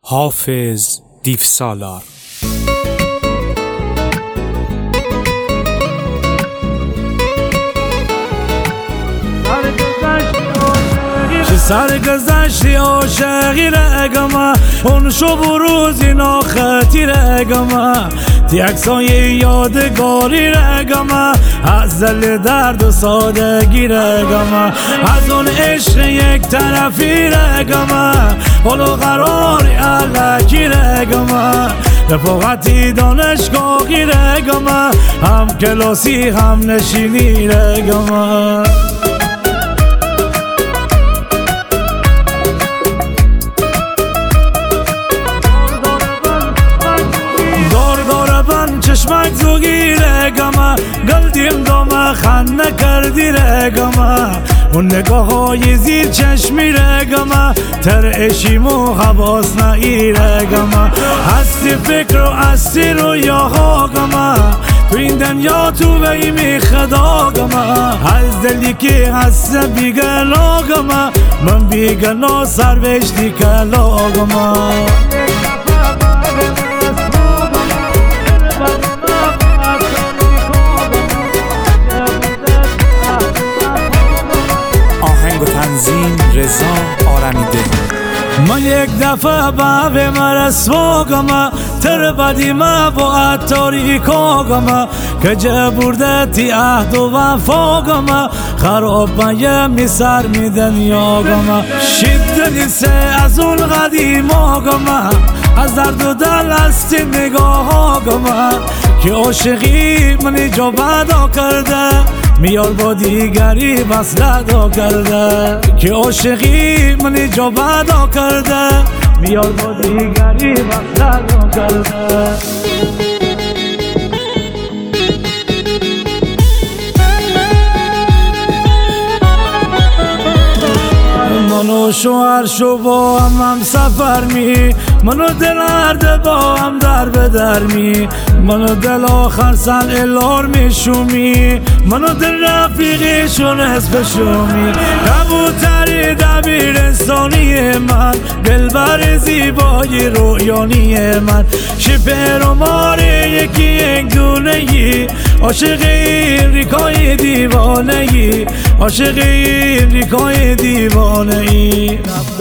حافظ دیوسالار. سرگذشتی عاشقی رگما اون شب و روزی ناخطی رگما تیکسای یادگاری رگما از دل درد و سادگی رگما از اون عشق یک طرفی رگما حال و قراری علکی رگما رفاقتی دانشگاهی رگما هم کلاسی هم نشینی رگما چشمک زوگی رگما گلدیم دوما خنده کردی رگما اون نگاه های زیر چشمی رگما تر اشیم و حواس نایی رگما هستی فکر و هستی رویا هاگما تو این دنیا تو بیمی خداگما از دلی که هست بیگناگما من بیگنا سر بشتی کلاگما تنظیم رضا آرمیده. من یک دفعه به مرسواگم تر بدی ما با تاریکاگم که جبردتی عهد و وفاگم خراب می سر می دنیاگم شدنی سه از اون قدیماگم از درد و دل است نگاهاگم که عاشقی منی جا بدا کرده میار با دیگری بس لدا کرده که عاشقی منی جا بدا کرده میار با دیگری بس لدا کرده منو شوهر شو با هم سفر می منو دل هرده با هم در به در می منو دل آخر سن الار می شومی منو دل رفیقیشون حسب شومی کبوتری دبیر انسانی من دلبر زیبای رویانی من شپر و ماره یکی یک دونه ای عاشق این ریکای دیوانه ای عاشق این ریکای دیوانه ای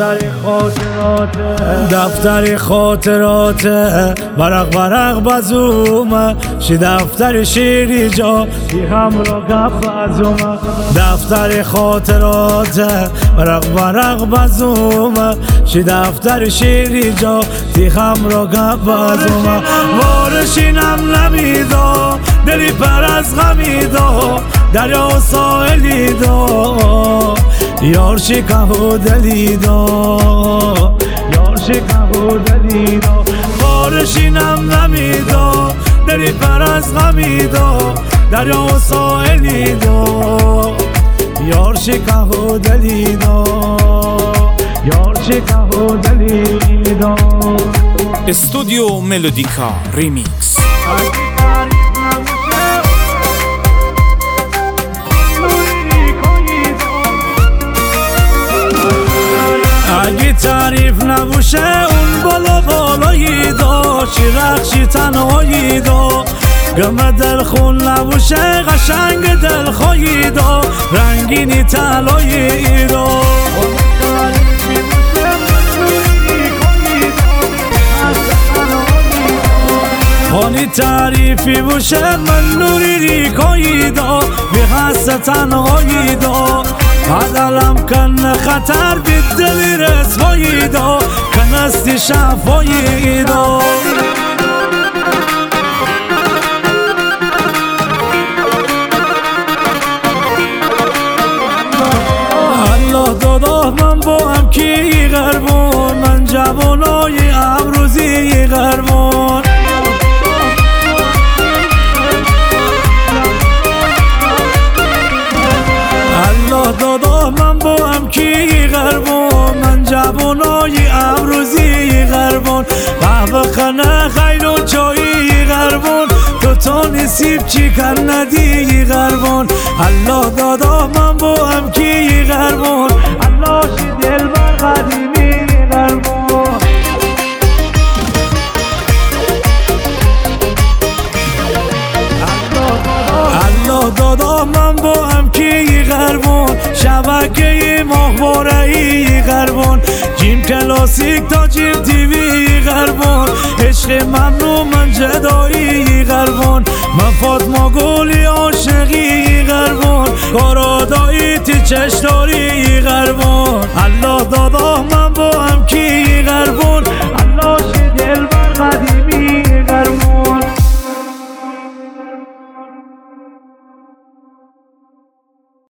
دفتر خاطرات ورق ورق بزومه شی دفتر شیری جا بی هم را گفت ازومه دفتر خاطرات ورق ورق بزومه شی دفتر شیری جا بی هم را گفت ازومه وارشینم نمیدا دلی پر از غمیدا دریا و ساحلی دا یار شکه و دلی دا یار شکه و دلی دا بارشینم نمیدا دلی پر از غمیدا دریا و ساحلی دا یار شکه و دلی دا یار شکه و دلی دا استودیو ملودیکا ریمیکس. اگه تعریف نبوشه اون بالا بالایی دا چی رخشی تنهایی دا گم دل خون نبوشه قشنگ دل خواهی دا رنگینی تلایی دا خانی تعریفی بوشه من نوری ریکایی دا بی حس تنهایی دا عدلم کن خطر بی دلی رسوایی دا کنستی شفایی دا الله دادا من با هم کی غربون من جوانای ابروزی غربون الله دادا من با هم کی غربون من جوانای ابروزی غربون قهوه خانه خیر و چایی غربون تو نصیب چی کن ندی غربون الله دادا من با هم کی غربون الله شی دل بر قدیمی غربون شبکه مخباره ای غربون، جیم کلاسیک تا جیم تیوی غربون، عشق ممنون من جدایی غربون، من فاطمه گلی عاشقی غربون، کارادایی تی چشتا